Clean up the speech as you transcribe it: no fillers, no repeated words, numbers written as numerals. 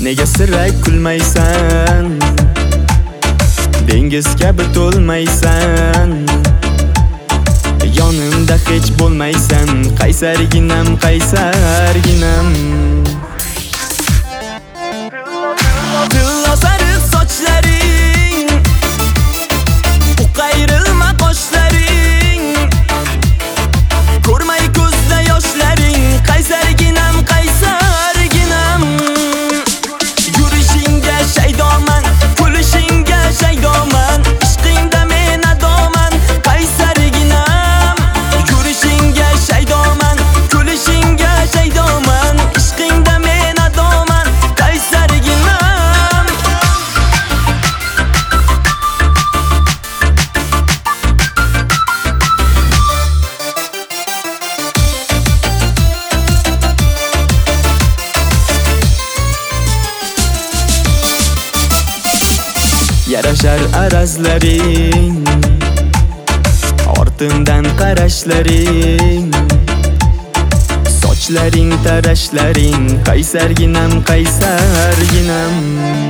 Nega sira kulmaysan? Dengiz kabi to'lmaysan. Yonimda hech bo'lmaysan. Qaysarginam, qaysarginam. Tilla sariq sochlaring, u qayrilma qoshlaring, ko'rmay ko'zda yoshlaring. Qaysarginam, qaysarginam. Yurishingga shaydoman, kulishingga shaydoman, ishqingda men adoman. Qaysarginam, yurishingga shaydoman, kulishingga shaydoman, ishqingda men adoman. Qaysarginam. Yarashar arazlaring, ortimdan qarashlaring, sochlaring, tarashlaring. Qaysarginam, qaysarginam.